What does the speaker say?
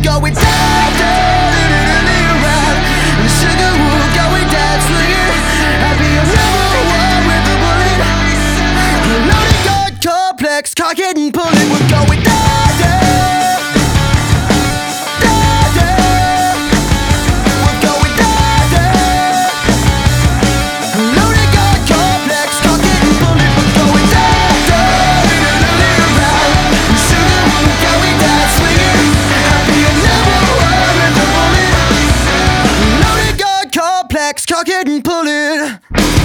going down, down, around. Sugar, we're going down, swinging. I'll be your number one with a bullet. Loaded gun complex, cock it and pull it. We're going down, down, down, down. We're going down, down. Loaded gun complex, cock it and pull it. We're going down, down, around. Sugar, we're going down, swinging. I'll be your number one with a bullet. Loaded gun complex, cock it and pull it.